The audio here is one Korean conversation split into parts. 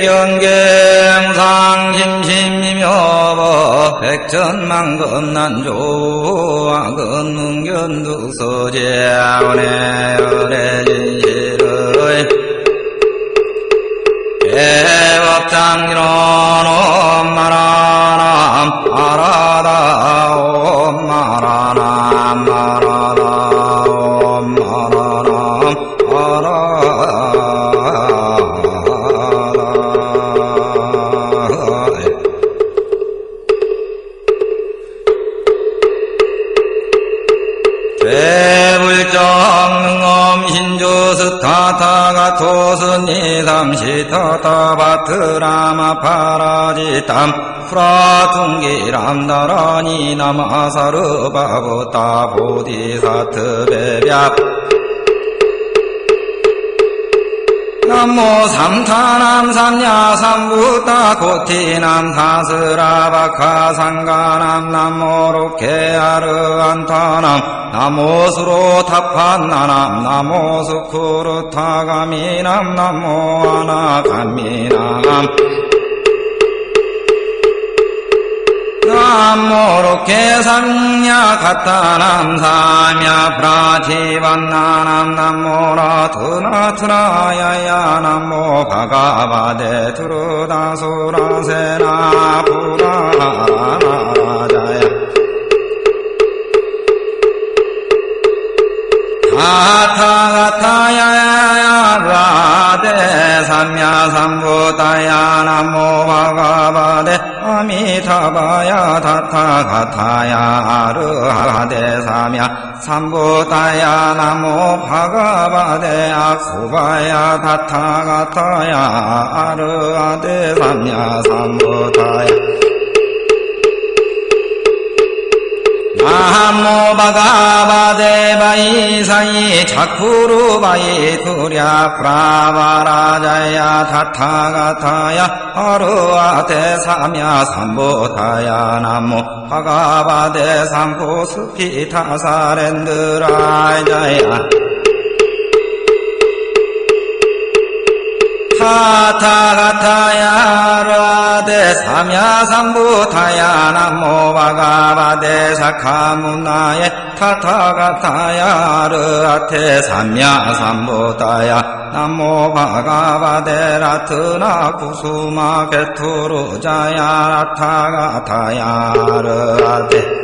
대경경상 심심이묘법 백천만금난조와 근문견득서제원의 열애진실의 대법장기론 엄마라남 아라다 엄마라남 아라다 엄마라남 아라다 대불정능엄 신조스타타가 토스니삼시타타바트라마 파라지탐 프라둥기람다라니 나마사르바부타 보디사트베벽 남모 삼타남 삼야삼부타 고티남 사스라바카 상가남 남모로케아르안타남 나모스로 타판나남 나모스쿠르타가미남 나모아나가미남 남모로케 삼야가타남 삼야 프라티반나남 남모라트나트라야야 남모 바가바데 투르다수라세나 부라라라자야 가타가타야야 라데 삼야삼부다야 남모 바가바데 아미타바야 타타가타야 아르하데 삼야 삼부다야 남모 바가바데 아쿠바야 타타가타야 아르하데 삼야 삼부다야 나모 바가바데 바이사이 자쿠루 바이 투랴 프라바라자야 타타가타야 아르아데 삼야 삼보타야 나모 바가바데 삼고스피타사렌드라자야 타타가타야 라데 삼야삼부타야 남모 바가바데 사카문나에 타타가타야 르아테 삼야삼부타야 남모 바가바데 라트나 구수마 게투루자야 타가타야 르아테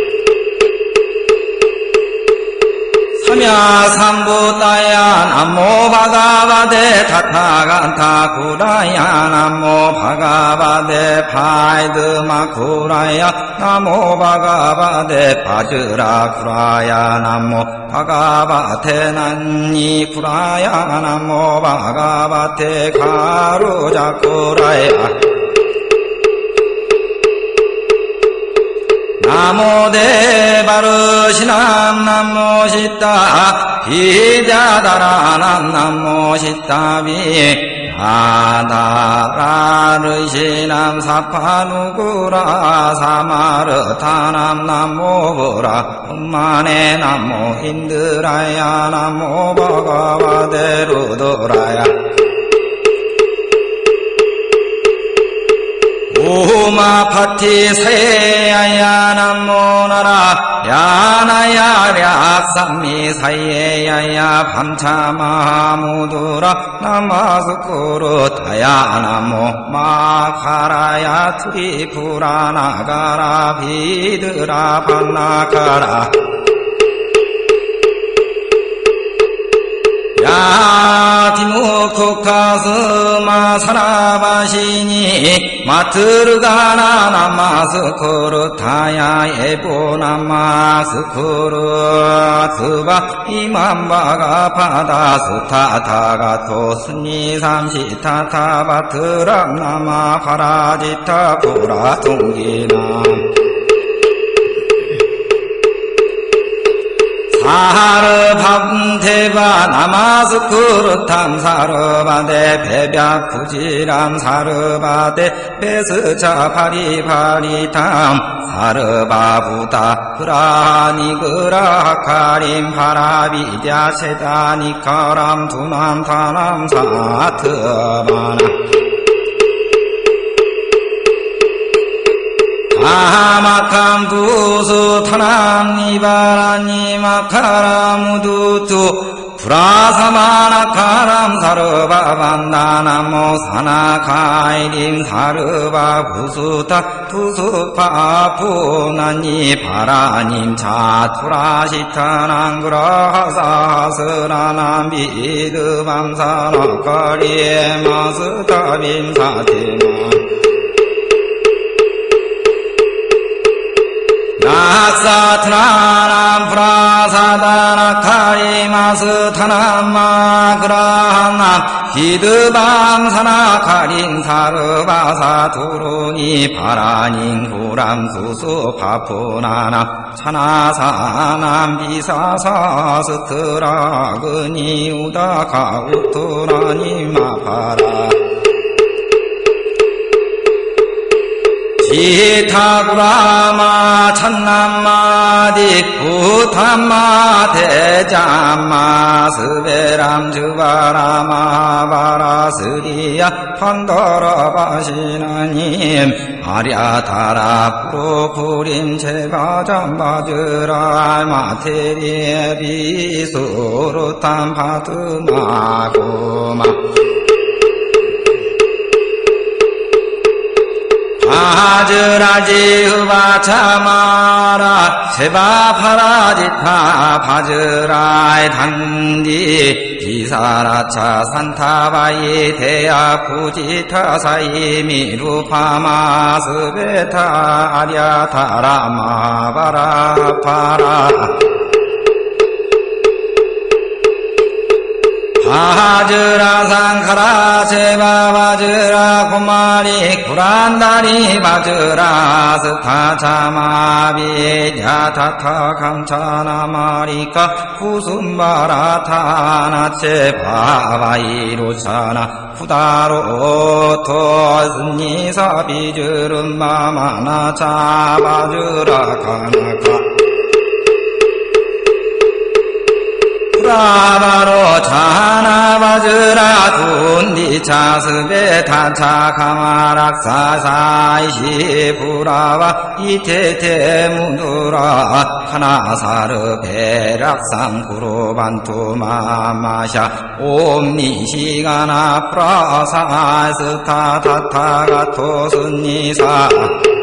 삼야삼부다야 남모 바가바데 타타간타 구라야 남모 바가바데 파이드마 구라야 남모 바가바데 바즈라 구라야 남모 바가바테 난니 구라야 남모 바가바테 가루자 구라야 나모데 바르시남 남모시타 비자다라남 남모시타비 아다라르시남 사파누구라 사마르타남 남모부라 음마네 남모 인드라야 남모 바가바데루도라야 오마파티 세야야 남모나라 야나야랴 쌈미 사예야야 밤차마무두라 나마스쿠르타야 남모 마카라야 트리푸라 나가라 비드라 반나카라 야티무쿠카스마 사라바시니 마트르가나 나마스쿠르타야 에보나마스쿠르 스바 이만바가 파다스타타가 토스니 삼시타타바트람 나마 파라지타 쿠라퉁기나 사르밤테바 나마스쿠르탐 사르바데 베벽쿠지람 사르바데 베스차 파리파리탐 사르바부다 그라니그라카림 파라비자 세다니카람 두남타남 사트바나 아마캄 두수 타남 니바라니 마카라 무두투 브라사마나카람 사르바반다나모 사나카이림 사르바 구수타 투수파 푸나니 바라님 차투라시타난그라하사스라남 비드밤사나카리에 마스타빔 사테마 나사트나남 프라사다나카리마스타나마그라함남 기드밤사나카린 사르바사투루니 바라닌 구람수수파푸나남 차나사남 비사사스트라그니 우다카우투라니 마파라 지타구라마 찬남마디 우탐마 대잠마 스베람 주바라마 바라스리야 판더라바시나님 아랴타라 프로푸림 제바잠바즈라 마테리에 비수루탐 파트마고마 바즈라지 후바차마라 세바파라지타 바즈라이 단디 비사라차 산타바이 대야쿠지타사이 미루파마스베타 아랴타라마바라파라 바즈라 상카라 세바 바즈라 고마리 구란다리 바즈라 스타차마비 야타타 감차나 마리카 후숨바라타나 체바바이로차나 후다로 토스니사 비즈름 마마나 차바즈라 카나카 브라바로 차나바즈라 군디차스베 타차카마락사사이시 브라바 이테테무누라 하나사르 베락상구로반투마마샤 옴니시가나 프라사스타타타가토스니사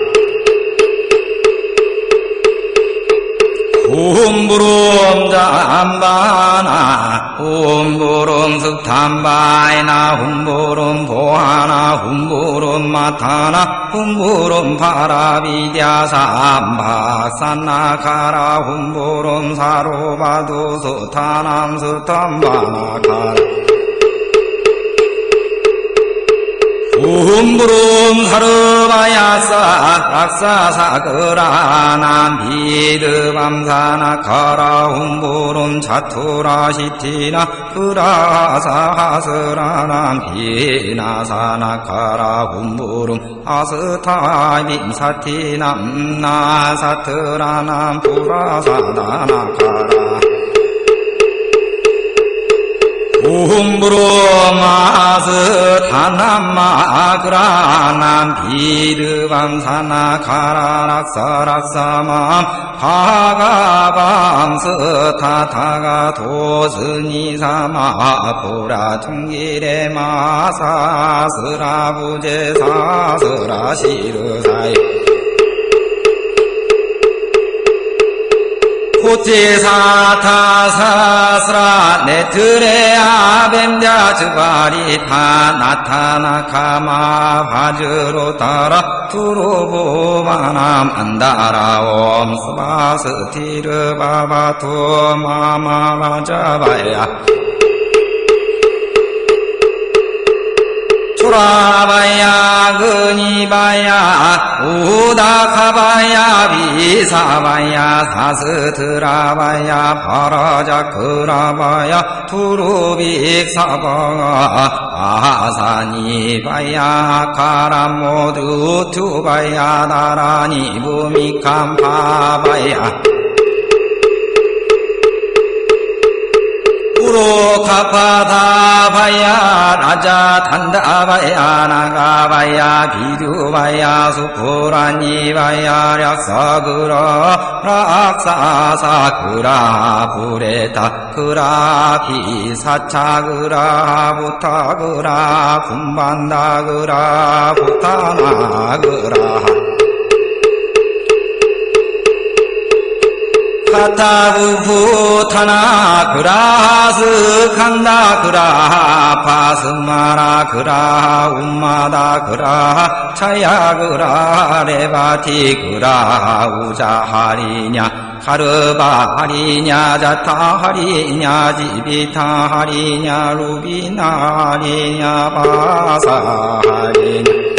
훔부름 잠바나 훔부름 습탐바이나 훔부름 보하나 훔부름 마타나 훔부름 파라비디아삼박산나카라 훔부름 사로바두 스타남 스탐바나카라 훔부름 사르바야사 악사사그라남 비드밤사나카라 훔부름 차투라시티나 그라사하스라남 비나사나카라 훔부름 아스타빔 사티남 나사트라남 puра사다나카라 훔부름아스타남마그라남 비드밤사나카라락사락사맘 파가밤스타타가 도스니사마 보라퉁기레마사스라부제사스라시르사이 코치사타사스라 네트레아 뱀자즈바리타 나타나카마 바즈로 따라 투로보마남 안다라옴 스바스티르바바투 마마바자바야 초라바야 그니바야 우다카바야 비사바야 사스트라바야 파라자크라바야 투루빅사바가 아사니바야 카라모두 투바야 나라니 부미캄파바야 구로 가파다 바야 라자 단다 바야 나가 바야 비두 바야 수푸라니 바야 략사 그라 락사사 그라 부레타 그라 비사차 그라 부타 그라 군반다 그라 부타나 그라 카타부푸타나 그라스 칸다 그라 파스마라 그라 움마다 그라 차야 그라 레바티 그라 우자하리냐 카르바하리냐 자타하리냐 지비타하리냐 루비나하리냐 바사하리냐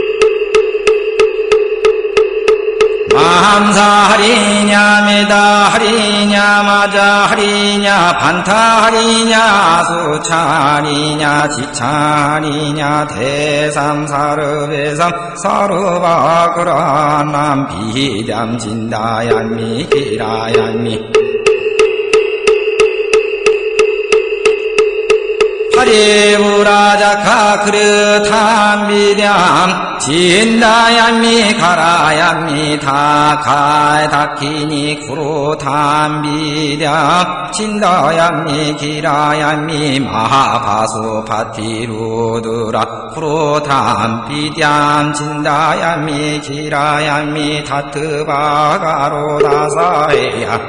마함사하리냐 메다하리냐 마자하리냐 반타하리냐 수차하리냐 지차하리냐 대삼사르배삼 사르바그라 남비담진다얀미 기라얀미 파리우라자카 그릇함비량 진다얀미 가라얀미 다카에 닥키니 구로탐비량 진다얀미 기라얀미 마하바수 파티루드라 구로탐비량 진다얀미 기라얀미 타트바가로다사에야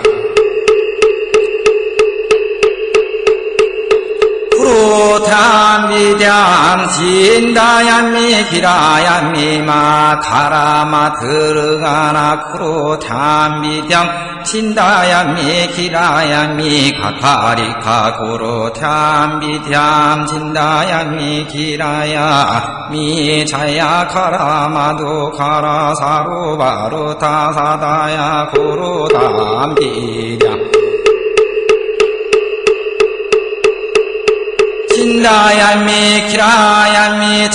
구로탐비량 진다얀미 기라얀미 마카라마 들어가나 구로탐비량 진다얀미 기라얀미 가카리카 구로탐비량 진다얀미 기라야미 자야 카라마도 카라사루바루 타사다야 구로탐비량 진다얀미 기라얀미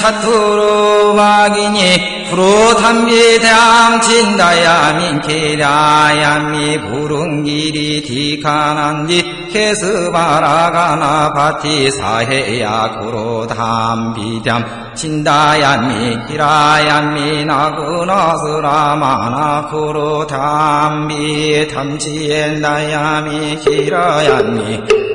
차투루바기니 구로탐비량 진다얀미 기라얀미 부릉기리 디카난디 케스바라가나 파티 사해야 구로탐비량 진다얀미 기라얀미 나그나스라마나 구로탐비 탐지엔다얀미 기라얀미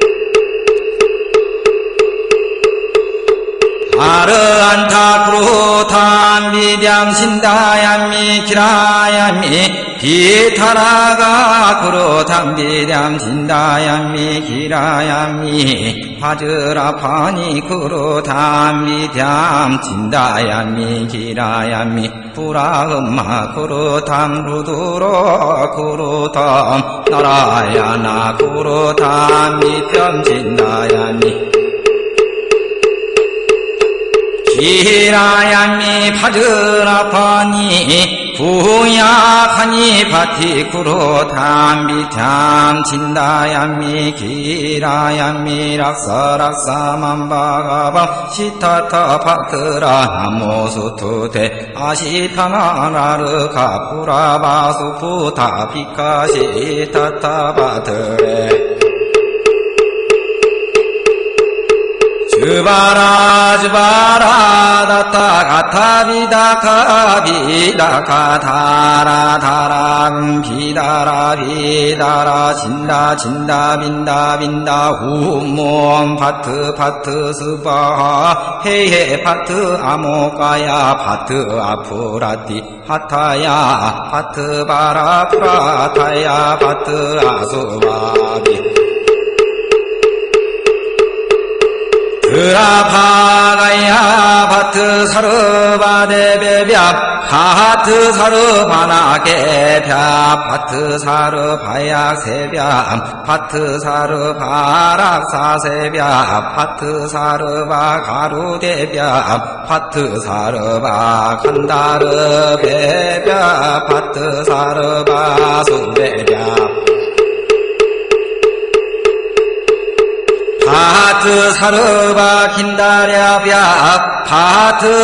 아르안타 구로탐비량 진다얀미 기라얀미 비타라가 구로탐비량 진다얀미 기라얀미 파즈라파니 구로탐비량 진다얀미 기라얀미 부라음마 구로탐 루두로 구로탐 나라야나 구로탐비편 진다얀미 기라얀미 파즈라파니 부야하니 파티 구로탐비참 진다얀미 기라얀미 락사락사만바가방 시타타 파트라 나모수투테 아시타나라르카 puра바수푸타 피카시타타 파트레 주바라 다타 가타비다카 비다카 다라 비다라 진다 빈다 후몬 파트 스바하 헤헤 파트 아모가야 파트 아프라티 하타야 파트 바라 프라타야 파트 아수바비 그라파가야 파트 사르바데베뵘 파트 사르바나게뵘 파트 사르바약세뵘 파트 사르바락사세뵘 파트 사르바가루데뵘 파트 사르바간다르베뵘 파트 사르바수베뵘 파트 사르바 긴다랴뵘 파트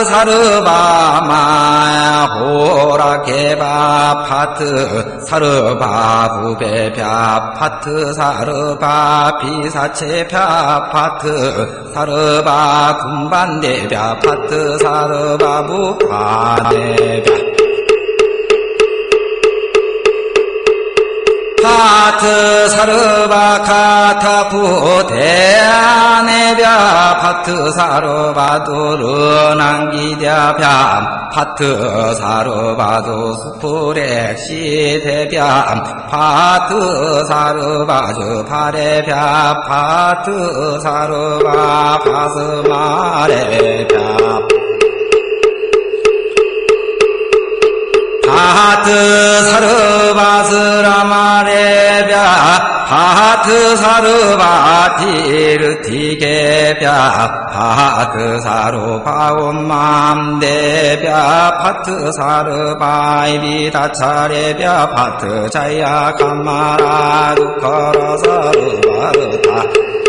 사르바마 호라케바 파트 사르바 부베럵 파트 사르바 비사체럵 파트 사르바 군반대럵 파트 사르바 부파네럵 파트 사르바 카타푸 대안에럵 파트 사르바 두르난기대럵 파트 사르바두 수프렉시 대럵 파트 사르바주 파레럵 파트 사르바 파스마레럵 파트 사르바스라마레럵 파트 사르바티르티게럵 파트 사르바옴맘데럵 파트 사르바이비다차레럵 파트 자야감마라 두커라 사르바르타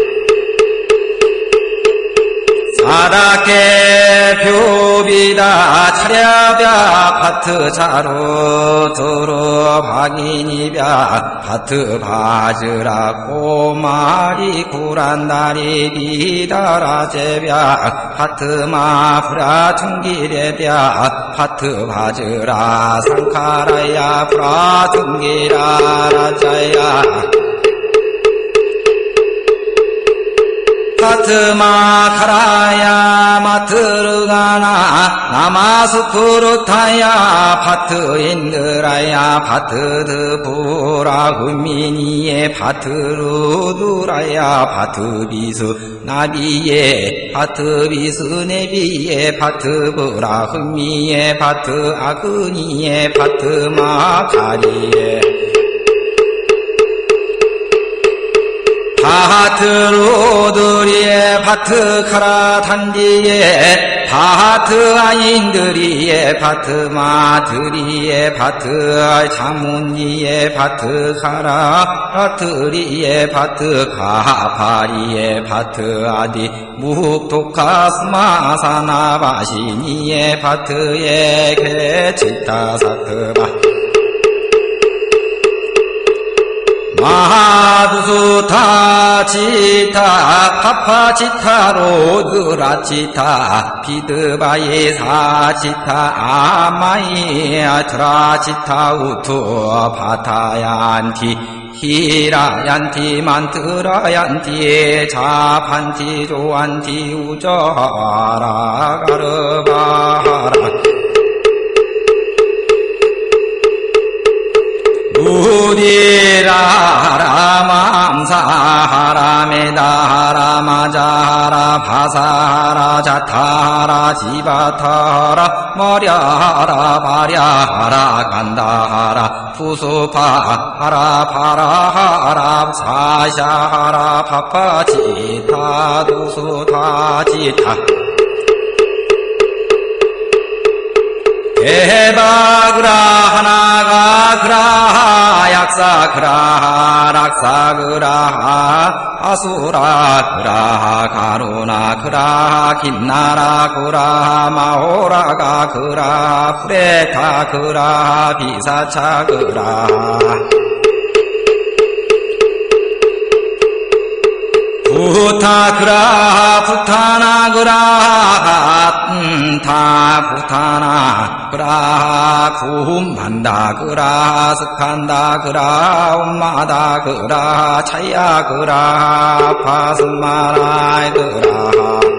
사다케 표비다 차랴럵 파트 차로 두루 박인이럵 파트 바즈라 꼬마리 구란다리 비다라제럵 파트 마프라 퉁기레럵 파트 바즈라 상카라야 프라 퉁기라 라자야 파트마 카라야 마트르가나 나마스쿠르타야 파트인드라야 파트드부라 훈미니에 파트루두라야 파트비스 나비에 파트비스 네비에 파트브라 훈미에 파트 아그니에 파트마카리에 파트로드리에 파트카라 단디에 파트 아인드리에 파트마드리에 파트 자문리에 파트카라 파트리에 파트카파리에 파트아디 무흑토카스마사나바시니에 파트에 개치타사트바 마하두수타 치타 파파치타로드라 치타 피드바예 사치타 아마이 아트라 치타 우투 파타얀티 히라얀티 만트라얀티 자판티 조안티 우저하라 가르바하라 우디라라맘사하라메다하라마자하라 바사하라 자타하라 지바타하라 머랴하라 바랴하라 간다하라 푸수파하라 파라하라 사샤하라 파파치타 두수타치타 에바그라 하나가 그라하 약사 그라하 락사 그라하 아수라 그라하 가루나 그라하 김나라 그라하 마호라가 그라하 프레타 그라하 비사차 그라하 부타그라 부타나 그라 타 부타나 그라 구만다 그라 스칸다 그라 엄마다 그라 차야 그라 파스마라이 그라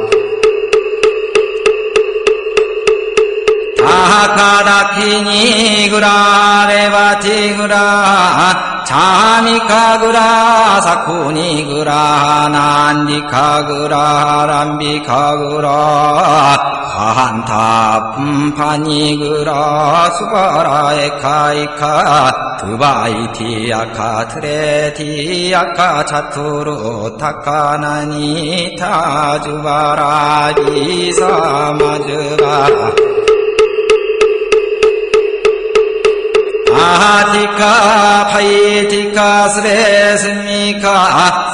아카다키니 그라 레바티 그라 자미카 그라 사쿠니 그라 난디카 그라 람비카 그라 한타 파니 그라 수바라 에카이카 드바이티 아카 트레티 아카 차투루 타카나니 타주바라 이사마즈바라 마티카 파이티카 스레스미카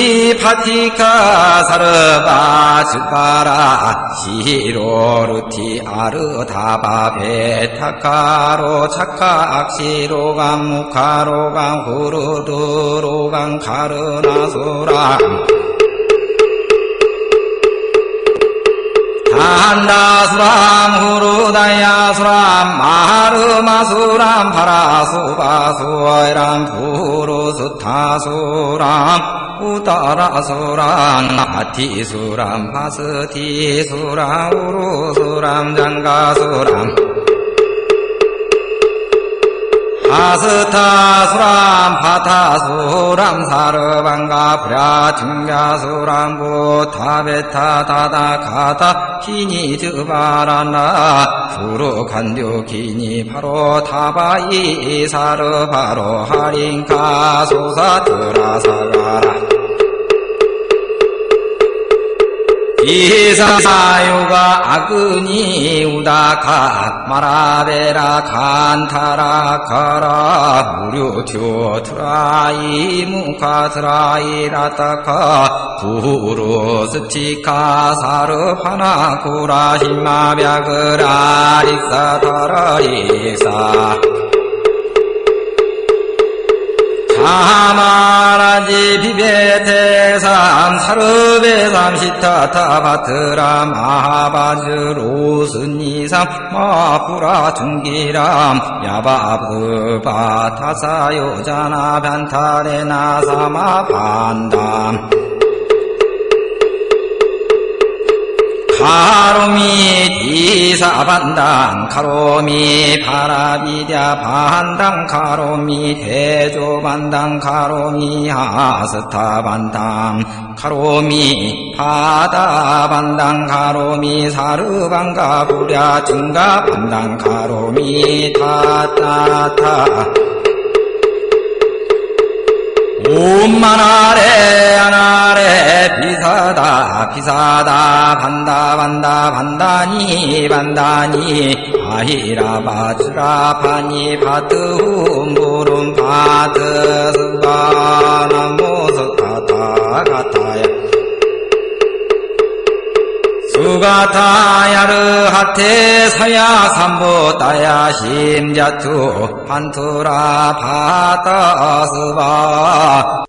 산디파티카 사르바 즈바라 시로루티 아르다바 베타카로 차카 악시로강 무카로강 후르두로강 카르나소라 한다수람 후루다야수람 마하르마수람 파라수바수어이람 부루스타수람 우따라수람 아티수람 파스티수람 우루수람 장가수람 아스타수람 파타수람 사르방가 프라충가수람 부타베타 다다카타 키니 드바라나 수르간듀 키니 바로 타바이 사르 바로 하린카 소사트라사가라 이사요가 아그니 우다카 마라베라 칸타라 카라 무류튜트라이 무카트라이 라타카 부루스티카 사르파나 쿠라 히마비아그라 릭사타라이사 사마라지 비베테삼 사르베삼 시타타 바트람 마하바즈 로스니삼 마푸라 둥기람 야바브바 타사요자나 반타레나 사마 반담 카로미 디사반당 카로미 파라비랴 반당 카로미 대조반당 카로미 하스타반당 카로미 파다반당 카로미 사르반가 부랴 증가반당 카로미 타타타 옴마나레 아나레 비사다 비사다 반다 반다 반다니 반다니 아히라 바즈라 파니 바트 훔부름 바트 스바나 모스타타 가타야 수가타야르 하테 사야 삼보따야 심자투 판투라 바타스바